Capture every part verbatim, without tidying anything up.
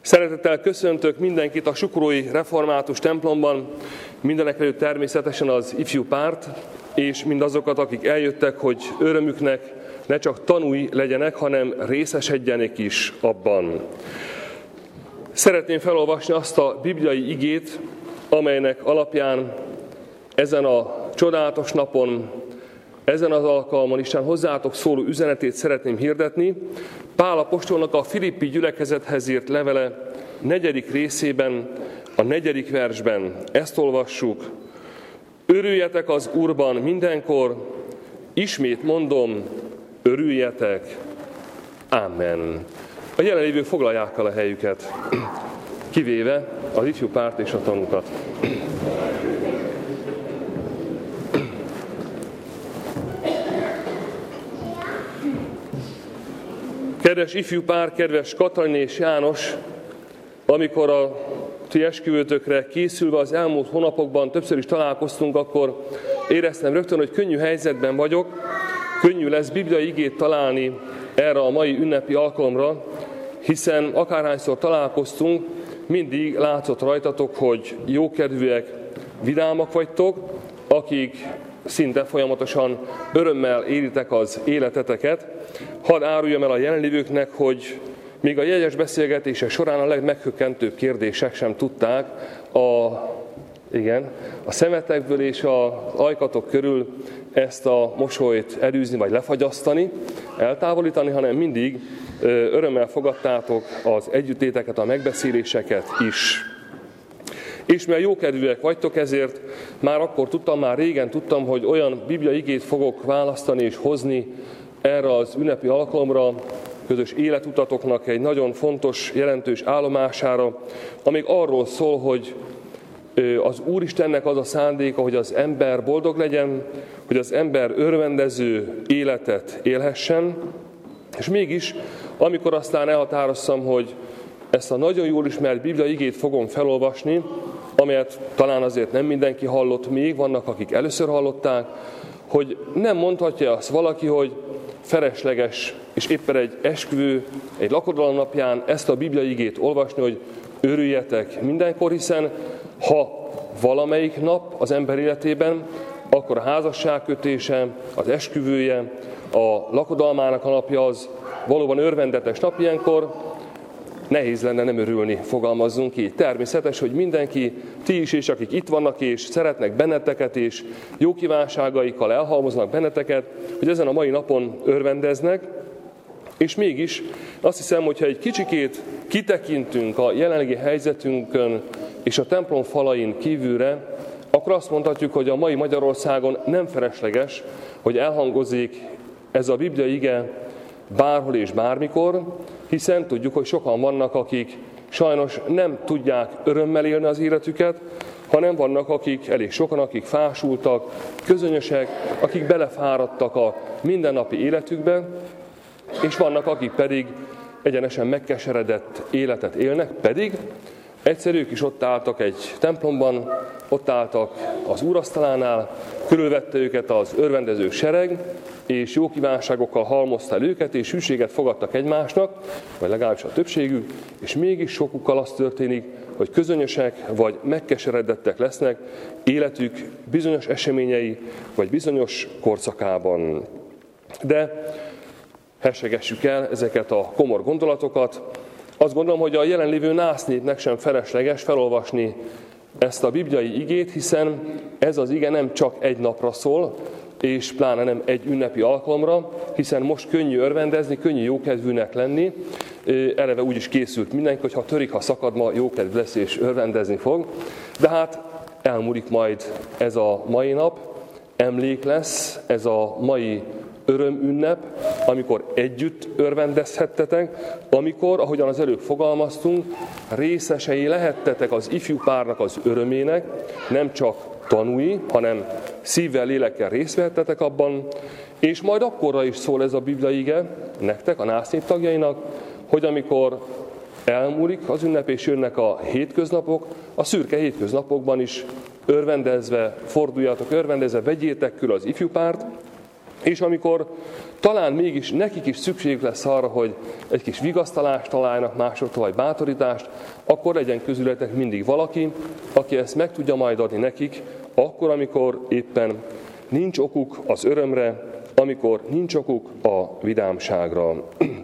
Szeretettel köszöntök mindenkit a Sukorói Református templomban, mindenekelőtt természetesen az ifjú párt, és mindazokat, akik eljöttek, hogy örömüknek ne csak tanúi legyenek, hanem részesedjenek is abban. Szeretném felolvasni azt a bibliai igét, amelynek alapján ezen a csodálatos napon, ezen az alkalmon Isten hozzátok szóló üzenetét szeretném hirdetni. Pál apostolnak a Filippi gyülekezethez írt levele negyedik részében, a negyedik versben ezt olvassuk. Örüljetek az Úrban mindenkor, ismét mondom, örüljetek. Amen. A jelenlévők foglalják el a helyüket, kivéve az ifjú párt és a tanúkat. Kedves ifjú pár, kedves Katalin és János, amikor a ti esküvőtökre készülve az elmúlt hónapokban többször is találkoztunk, akkor éreztem rögtön, hogy könnyű helyzetben vagyok, könnyű lesz bibliai igét találni erre a mai ünnepi alkalomra, hiszen akárhányszor találkoztunk, mindig látszott rajtatok, hogy jókedvűek, vidámak vagytok, akik szinte folyamatosan örömmel éritek az életeteket. Hadd áruljam el a jelenlévőknek, hogy még a jegyes beszélgetések során a legmeghökkentőbb kérdések sem tudták a, igen, a szemetekből és az ajkatok körül ezt a mosolyt elűzni vagy lefagyasztani, eltávolítani, hanem mindig örömmel fogadtátok az együttéteket, a megbeszéléseket is. És mivel jókedvűek vagytok, ezért már akkor tudtam, már régen tudtam, hogy olyan bibliai igét fogok választani és hozni erre az ünnepi alkalomra, közös életutatoknak egy nagyon fontos, jelentős állomására, amíg arról szól, hogy az Úristennek az a szándéka, hogy az ember boldog legyen, hogy az ember örvendező életet élhessen, és mégis, amikor aztán elhatároztam, hogy ezt a nagyon jól ismert bibliai igét fogom felolvasni, amelyet talán azért nem mindenki hallott még, vannak, akik először hallották, hogy nem mondhatja azt valaki, hogy felesleges, és éppen egy esküvő, egy lakodalom napján ezt a bibliai igét olvasni, hogy örüljetek mindenkor, hiszen ha valamelyik nap az ember életében, akkor a házasságkötése, az esküvője, a lakodalmának a napja az valóban örvendetes nap, ilyenkor nehéz lenne nem örülni, fogalmazzunk így. Természetes, hogy mindenki, ti is, és akik itt vannak, és szeretnek benneteket, és jó kívánságaikkal elhalmoznak benneteket, hogy ezen a mai napon örvendeznek, és mégis azt hiszem, hogyha egy kicsikét kitekintünk a jelenlegi helyzetünkön és a templom falain kívülre, akkor azt mondhatjuk, hogy a mai Magyarországon nem felesleges, hogy elhangozik ez a bibliai ige bárhol és bármikor, hiszen tudjuk, hogy sokan vannak, akik sajnos nem tudják örömmel élni az életüket, hanem vannak, akik, elég sokan, akik fásultak, közönyösek, akik belefáradtak a mindennapi életükbe, és vannak, akik pedig egyenesen megkeseredett életet élnek, pedig egyszer ők is ott álltak egy templomban, ott álltak az úrasztalánál, körülvette őket az örvendező sereg, és jó kívánságokkal halmozta el őket, és hűséget fogadtak egymásnak, vagy legalábbis a többségük, és mégis sokukkal az történik, hogy közönyösek vagy megkeseredettek lesznek életük bizonyos eseményei, vagy bizonyos korszakában. De hessegessük el ezeket a komor gondolatokat. Azt gondolom, hogy a jelenlévő násznépnek sem felesleges felolvasni ezt a bibliai igét, hiszen ez az ige nem csak egy napra szól, és pláne nem egy ünnepi alkalomra, hiszen most könnyű örvendezni, könnyű jókedvűnek lenni. Eleve úgy is készült mindenki, hogy ha törik, ha szakad, ma jókedv lesz és örvendezni fog. De hát elmúlik majd ez a mai nap, emlék lesz ez a mai örömünnep, amikor együtt örvendezhettetek, amikor, ahogyan az előbb fogalmaztunk, részesei lehettetek az ifjú párnak az örömének, nem csak tanúi, hanem szívvel, lélekkel részt vehettetek abban, és majd akkorra is szól ez a bibliai ige nektek, a násznép tagjainak, hogy amikor elmúlik az ünnep és jönnek a hétköznapok, a szürke hétköznapokban is örvendezve, forduljatok örvendezve, vegyétek körül az ifjú párt, És amikor talán mégis nekik is szükségük lesz arra, hogy egy kis vigasztalást találjanak másoktól, vagy bátorítást, akkor legyen közületek mindig valaki, aki ezt meg tudja majd adni nekik, akkor, amikor éppen nincs okuk az örömre, amikor nincs okuk a vidámságra.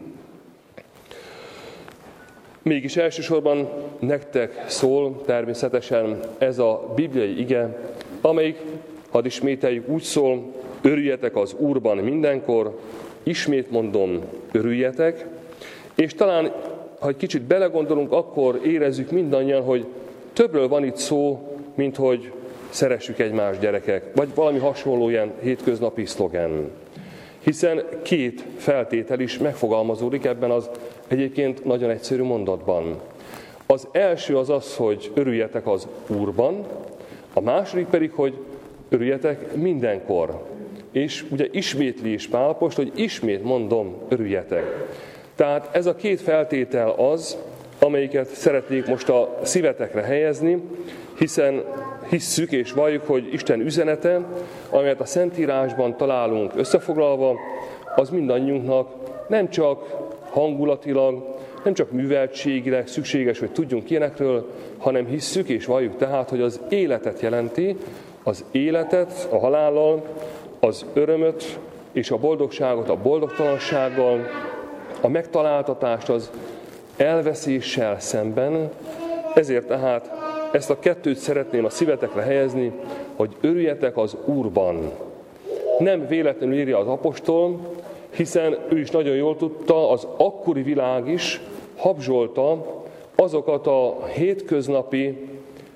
Mégis elsősorban nektek szól természetesen ez a bibliai ige, amelyik, hadd ismételjük, úgy szól: örüljetek az Úrban mindenkor, ismét mondom, örüljetek, és talán, ha egy kicsit belegondolunk, akkor érezzük mindannyian, hogy többről van itt szó, mint hogy szeressük egymást, gyerekek, vagy valami hasonló ilyen hétköznapi szlogen. Hiszen két feltétel is megfogalmazódik ebben az egyébként nagyon egyszerű mondatban. Az első az az, hogy örüljetek az Úrban, a második pedig, hogy örüljetek mindenkor. És ugye ismétli is Pál apostol, hogy ismét mondom, örüljetek. Tehát ez a két feltétel az, amelyiket szeretnék most a szívetekre helyezni, hiszen hisszük és valljuk, hogy Isten üzenete, amelyet a Szentírásban találunk összefoglalva, az mindannyiunknak nem csak hangulatilag, nem csak műveltségileg szükséges, hogy tudjunk ilyenekről, hanem hisszük és valljuk tehát, hogy az életet jelenti, az életet a halállal, az örömöt és a boldogságot a boldogtalansággal, a megtaláltatást az elveszéssel szemben. Ezért tehát ezt a kettőt szeretném a szívetekre helyezni, hogy örüljetek az Úrban. Nem véletlenül írja az apostol, hiszen ő is nagyon jól tudta, az akkori világ is habzsolta azokat a hétköznapi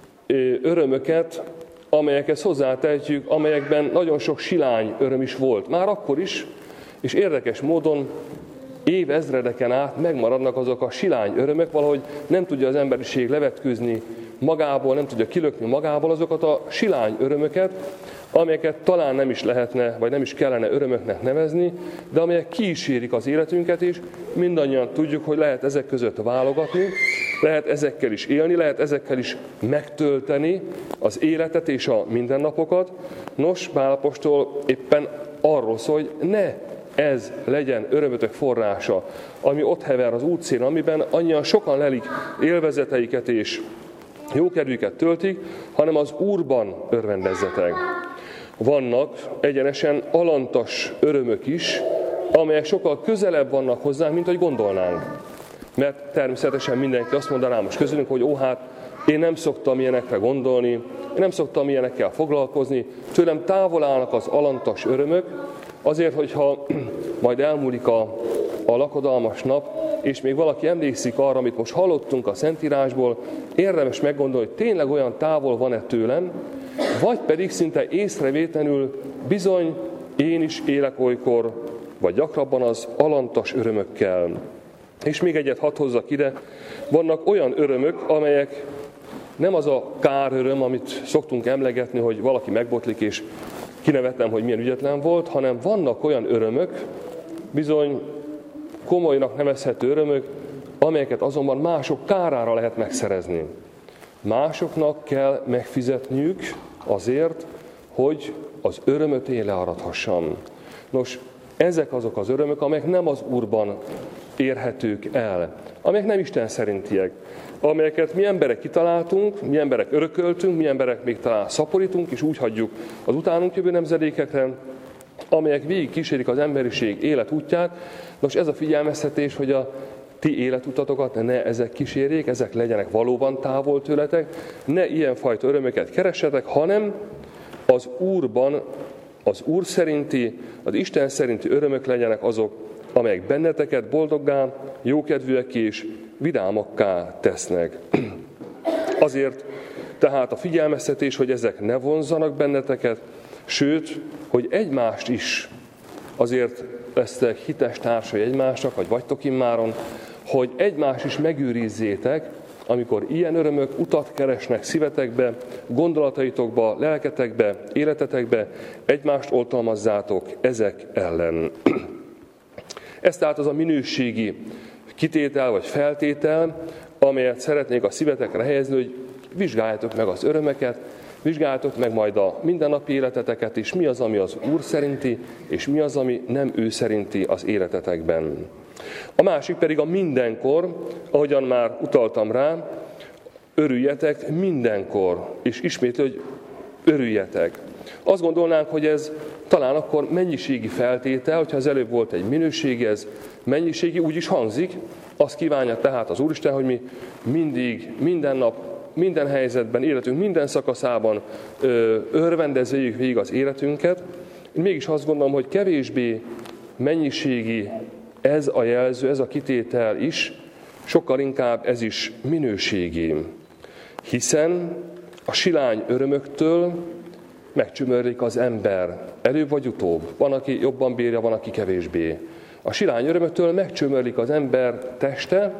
örömöket, amelyekhez hozzátehetjük, amelyekben nagyon sok silány öröm is volt. Már akkor is, és érdekes módon évezredeken át megmaradnak azok a silány örömök, valahogy nem tudja az emberiség levetkőzni magából, nem tudja kilökni magából azokat a silány örömöket, amelyeket talán nem is lehetne, vagy nem is kellene örömöknek nevezni, de amelyek kísérik az életünket is. Mindannyian tudjuk, hogy lehet ezek között válogatni, lehet ezekkel is élni, lehet ezekkel is megtölteni az életet és a mindennapokat. Nos, Pál apostol éppen arról szól, hogy ne ez legyen örömötök forrása, ami ott hever az útszélén, amiben annyian sokan lelik élvezeteiket és jókedvüket töltik, hanem az Úrban örvendezzetek. Vannak egyenesen alantas örömök is, amelyek sokkal közelebb vannak hozzánk, mint ahogy gondolnánk. Mert természetesen mindenki azt mondaná most közülünk, hogy ó, hát én nem szoktam ilyenekre gondolni, én nem szoktam ilyenekkel foglalkozni, tőlem távol állnak az alantas örömök, azért, hogyha majd elmúlik a, a lakodalmas nap, és még valaki emlékszik arra, amit most hallottunk a Szentírásból, érdemes meggondolni, hogy tényleg olyan távol van-e tőlem, vagy pedig szinte észrevétlenül bizony én is élek olykor, vagy gyakrabban az alantas örömökkel. És még egyet hadd hozzak ide, vannak olyan örömök, amelyek nem az a káröröm, amit szoktunk emlegetni, hogy valaki megbotlik, és kinevetem, hogy milyen ügyetlen volt, hanem vannak olyan örömök, bizony komolynak nevezhető örömök, amelyeket azonban mások kárára lehet megszerezni. Másoknak kell megfizetniük azért, hogy az örömöt én learadhassam. Nos, ezek azok az örömök, amelyek nem az Úrban érhetők el, amelyek nem Isten szerintiek, amelyeket mi emberek kitaláltunk, mi emberek örököltünk, mi emberek még talán szaporítunk, és úgy hagyjuk az utánunk jövő nemzedékekre, amelyek végig kísérik az emberiség életútját. Nos, ez a figyelmeztetés, hogy a ti életutatokat ne ezek kísérjék, ezek legyenek valóban távol tőletek, ne ilyenfajta örömöket keressetek, hanem az Úrban, az Úr szerinti, az Isten szerinti örömök legyenek azok, amelyek benneteket boldoggá, jókedvűek és vidámakká tesznek. Azért tehát a figyelmeztetés, hogy ezek ne vonzzanak benneteket, sőt, hogy egymást is azért lesztek hites társai egymásnak, vagy vagytok immáron, hogy egymást is megőrizzétek, amikor ilyen örömök utat keresnek szívetekbe, gondolataitokba, lelketekbe, életetekbe, egymást oltalmazzátok ezek ellen. Ez tehát az a minőségi kitétel vagy feltétel, amelyet szeretnék a szívetekre helyezni, hogy vizsgáljátok meg az örömeket, Vizsgáljátok meg majd a mindennapi életeteket is, mi az, ami az Úr szerinti, és mi az, ami nem ő szerinti az életetekben. A másik pedig a mindenkor, ahogyan már utaltam rá, örüljetek mindenkor, és ismétli, hogy örüljetek. Azt gondolnánk, hogy ez talán akkor mennyiségi feltétel, hogyha az előbb volt egy minőségi, ez mennyiségi, úgy is hangzik. Azt kívánja tehát az Úristen, hogy mi mindig, minden nap, minden helyzetben, életünk minden szakaszában örvendezzék végig az életünket. Én mégis azt gondolom, hogy kevésbé mennyiségi ez a jelző, ez a kitétel is, sokkal inkább ez is minőségi. Hiszen a silány örömöktől megcsömörlik az ember, előbb vagy utóbb. Van, aki jobban bírja, van, aki kevésbé. A silány örömöktől megcsömörlik az ember teste,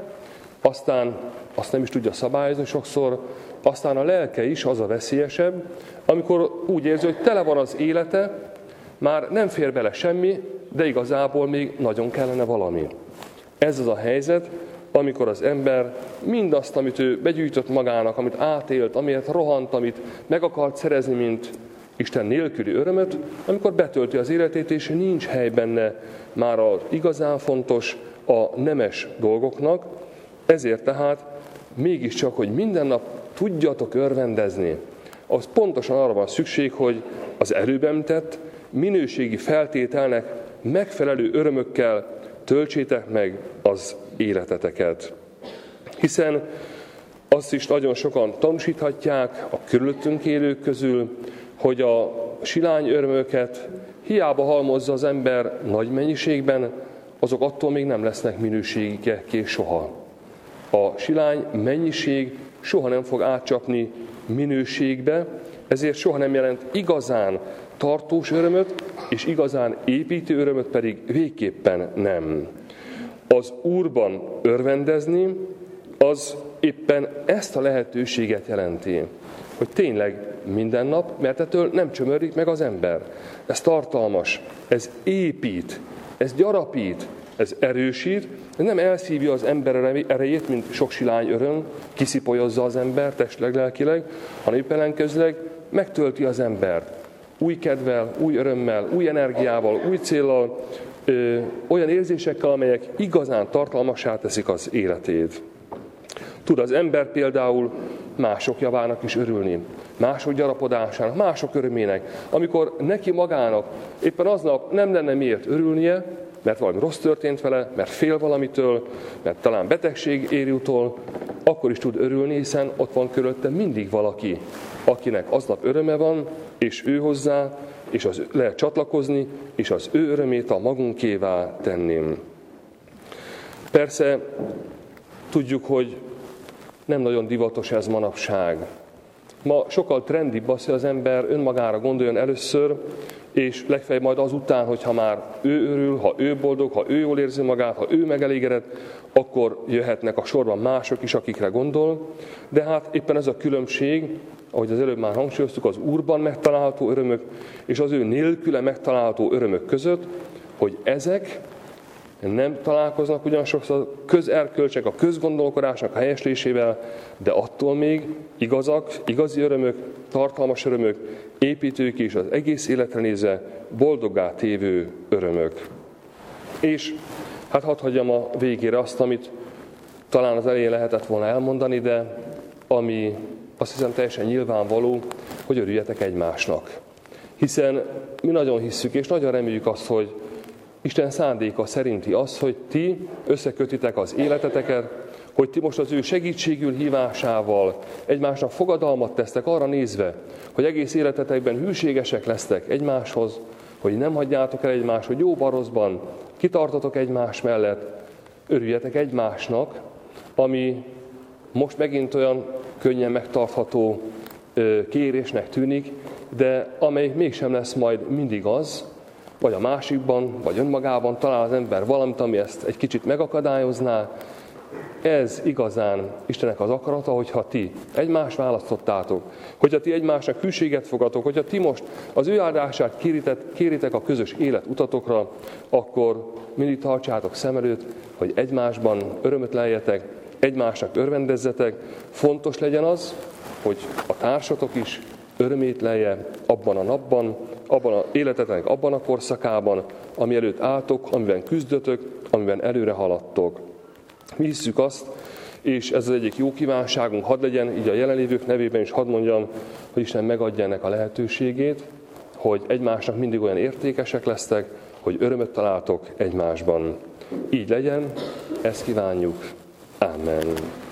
aztán azt nem is tudja szabályozni sokszor, aztán a lelke is az a veszélyesebb, amikor úgy érzi, hogy tele van az élete, már nem fér bele semmi, de igazából még nagyon kellene valami. Ez az a helyzet, amikor az ember mindazt, amit ő begyűjtött magának, amit átélt, amiért rohant, amit meg akart szerezni, mint Isten nélküli örömöt, amikor betölti az életét, és nincs hely benne már az igazán fontos, a nemes dolgoknak, ezért tehát mégiscsak, hogy minden nap tudjatok örvendezni, az pontosan arra van szükség, hogy az előbb említett minőségi feltételnek megfelelő örömökkel töltsétek meg az életeteket. Hiszen azt is nagyon sokan tanúsíthatják a körülöttünk élők közül, hogy a silány örömöket hiába halmozza az ember nagy mennyiségben, azok attól még nem lesznek minőségek soha. A silány mennyiség soha nem fog átcsapni minőségbe, ezért soha nem jelent igazán tartós örömöt, és igazán építő örömöt pedig végképpen nem. Az Úrban örvendezni, az éppen ezt a lehetőséget jelenti, hogy tényleg minden nap, mert ettől nem csömörlik meg az ember. Ez tartalmas, ez épít, ez gyarapít, ez erősít, ez nem elszívja az ember erejét, mint sok silány öröm, kiszipolyozza az ember testleg, lelkileg, hanem éppen ellenkezőleg megtölti az embert. Új kedvel, új örömmel, új energiával, új céllal, ö, olyan érzésekkel, amelyek igazán tartalmassá teszik az életét. Tud az ember például mások javának is örülni, mások gyarapodásának, mások örömének, amikor neki magának éppen aznap nem lenne miért örülnie, mert valami rossz történt vele, mert fél valamitől, mert talán betegség éri utol, akkor is tud örülni, hiszen ott van körülötte mindig valaki, akinek aznap öröme van, és ő hozzá, és az lehet csatlakozni, és az ő örömét a magunkévá tenném. Persze tudjuk, hogy nem nagyon divatos ez manapság. Ma sokkal trendibb az, hogy az ember önmagára gondoljon először, és legfeljebb majd azután, hogyha már ő örül, ha ő boldog, ha ő jól érzi magát, ha ő megelégedett, akkor jöhetnek a sorban mások is, akikre gondol. De hát éppen ez a különbség, ahogy az előbb már hangsúlyoztuk, az Úrban megtalálható örömök és az ő nélküle megtalálható örömök között, hogy ezek nem találkoznak ugyan sokszor a közerkölcsek, a közgondolkodásnak a helyeslésével, de attól még igazak, igazi örömök, tartalmas örömök, építők és az egész életre nézve boldoggá tévő örömök. És hát hadd hagyjam a végére azt, amit talán az elején lehetett volna elmondani, de ami azt hiszem teljesen nyilvánvaló, hogy örüljetek egymásnak. Hiszen mi nagyon hisszük, és nagyon reméljük azt, hogy Isten szándéka szerinti az, hogy ti összekötitek az életeteket, hogy ti most az ő segítségül hívásával egymásnak fogadalmat tesztek arra nézve, hogy egész életetekben hűségesek lesztek egymáshoz, hogy nem hagyjátok el egymást, hogy jóban, rosszban kitartotok egymás mellett, örüljetek egymásnak, ami most megint olyan könnyen megtartható kérésnek tűnik, de amely mégsem lesz majd mindig az, vagy a másikban, vagy önmagában talál az ember valamit, ami ezt egy kicsit megakadályozná. Ez igazán Istennek az akarata, hogyha ti egymást választottátok, hogyha ti egymásnak hűséget fogadtok, hogyha ti most az ő áldását kéritek, kéritek a közös élet utatokra, akkor mindig tartsátok szem előtt, hogy egymásban örömöt leljetek, egymásnak örvendezzetek. Fontos legyen az, hogy a társatok is örömét lelje abban a napban, abban az életetek, abban a korszakában, ami előtt álltok, amiben küzdötök, amiben előre haladtok. Mi hisszük azt, és ez az egyik jó kívánságunk, hadd legyen, így a jelenlévők nevében is hadd mondjam, hogy Isten megadja ennek a lehetőségét, hogy egymásnak mindig olyan értékesek lesztek, hogy örömöt találtok egymásban. Így legyen, ezt kívánjuk. Amen.